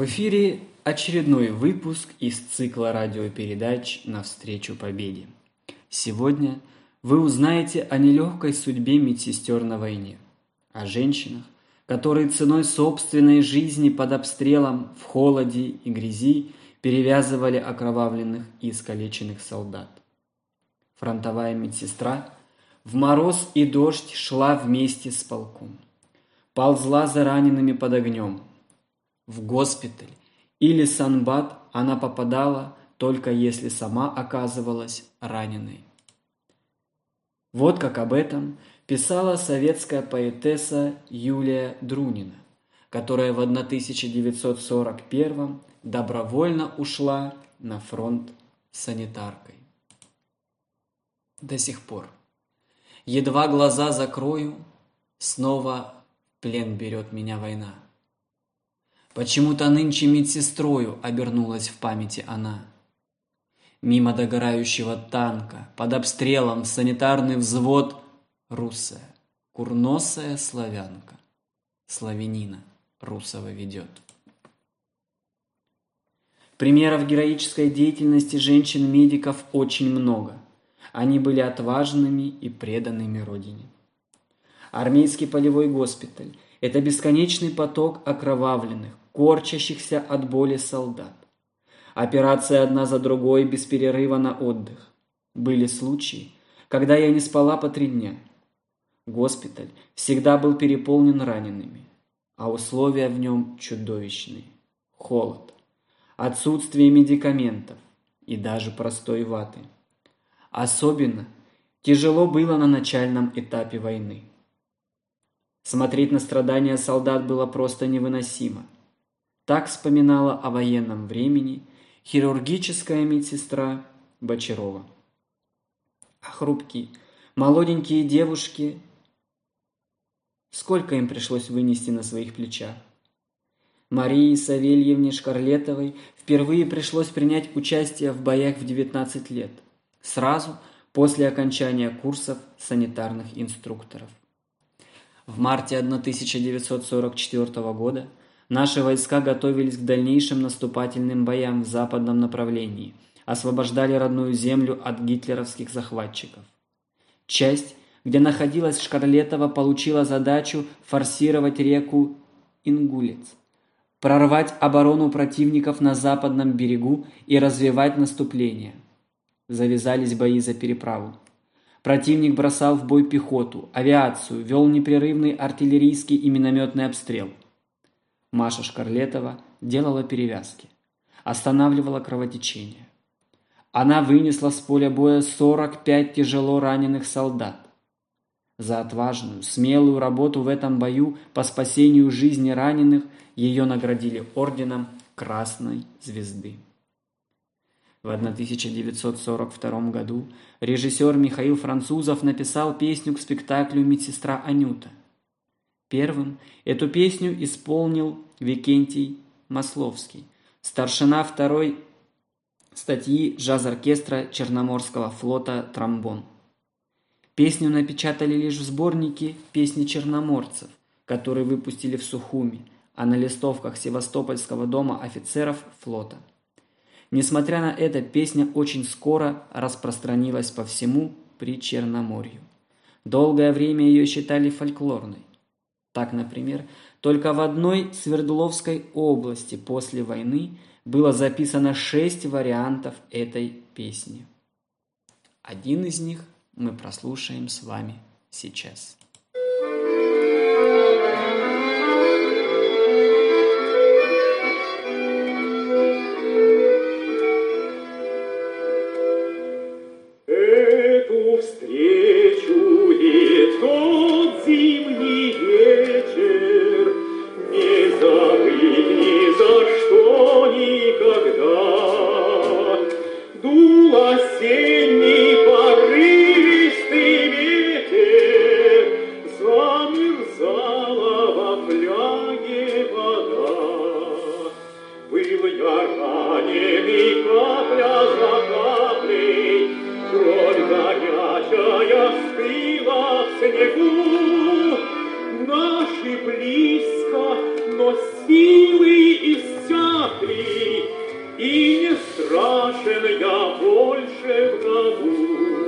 эфире очередной выпуск из цикла радиопередач «Навстречу победе». Сегодня вы узнаете о нелегкой судьбе медсестер на войне, о женщинах, которые ценой собственной жизни под обстрелом в холоде и грязи перевязывали окровавленных и искалеченных солдат. Фронтовая медсестра в мороз и дождь шла вместе с полком, ползла за ранеными под огнем. В госпиталь или санбат она попадала только если сама оказывалась раненой. Вот как об этом писала советская поэтесса Юлия Друнина, которая в 1941 добровольно ушла на фронт санитаркой. До сих пор. Едва глаза закрою, снова в плен берет меня война. Почему-то нынче медсестрою обернулась в памяти она. Мимо догорающего танка, под обстрелом санитарный взвод русая, курносая славянка, славянина русого ведет. Примеров героической деятельности женщин-медиков очень много. Они были отважными и преданными родине. Армейский полевой госпиталь – это бесконечный поток окровавленных, корчащихся от боли солдат. Операции одна за другой без перерыва на отдых. Были случаи, когда я не спала по 3 дня. Госпиталь всегда был переполнен ранеными, а условия в нем чудовищные. Холод, отсутствие медикаментов и даже простой ваты. Особенно тяжело было на начальном этапе войны. Смотреть на страдания солдат было просто невыносимо. Так вспоминала о военном времени хирургическая медсестра Бочарова. А хрупкие, молоденькие девушки, сколько им пришлось вынести на своих плечах. Марии Савельевне Шкарлетовой впервые пришлось принять участие в боях в 19 лет, сразу после окончания курсов санитарных инструкторов. В марте 1944 года наши войска готовились к дальнейшим наступательным боям в западном направлении, освобождали родную землю от гитлеровских захватчиков. Часть, где находилась Шкарлетова, получила задачу форсировать реку Ингулец, прорвать оборону противников на западном берегу и развивать наступление. Завязались бои за переправу. Противник бросал в бой пехоту, авиацию, вел непрерывный артиллерийский и минометный обстрел. Маша Шкарлетова делала перевязки, останавливала кровотечение. Она вынесла с поля боя 45 тяжело раненых солдат. За отважную, смелую работу в этом бою по спасению жизни раненых ее наградили орденом Красной Звезды. В 1942 году режиссер Михаил Французов написал песню к спектаклю «Медсестра Анюта». Первым эту песню исполнил Викентий Масловский, старшина 2-й статьи джаз-оркестра Черноморского флота «Тромбон». Песню напечатали лишь в сборнике «Песни черноморцев», который выпустили в Сухуми, а на листовках Севастопольского дома офицеров флота. Несмотря на это, песня очень скоро распространилась по всему Причерноморью. Долгое время ее считали фольклорной. Так, например, только в одной Свердловской области после войны было записано 6 вариантов этой песни. Один из них мы прослушаем с вами сейчас. Дул осенний порывистый ветер, и не страшен я больше врагу.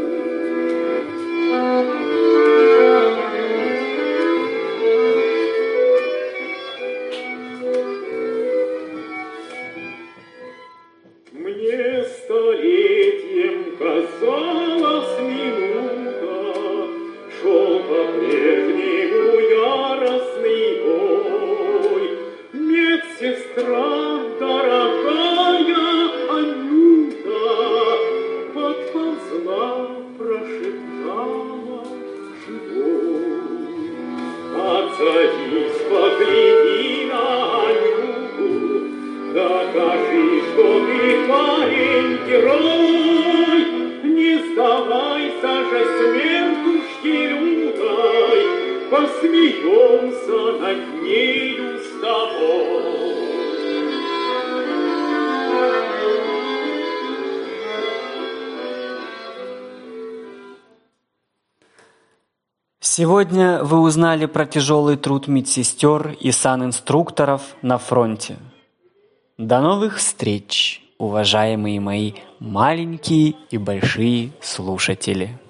Мне столетием казалась минута, шел по-прежнему яростный бой. Медсестра, дорогая Анюта, подползла, прошептала живой. Отсадись, погляди на Анюту, докажи, что ты парень-герой. Не сдавайся же смертушке лютой, посмеемся над нею с тобой. Сегодня вы узнали про тяжелый труд медсестер и санинструкторов на фронте. До новых встреч, уважаемые мои маленькие и большие слушатели!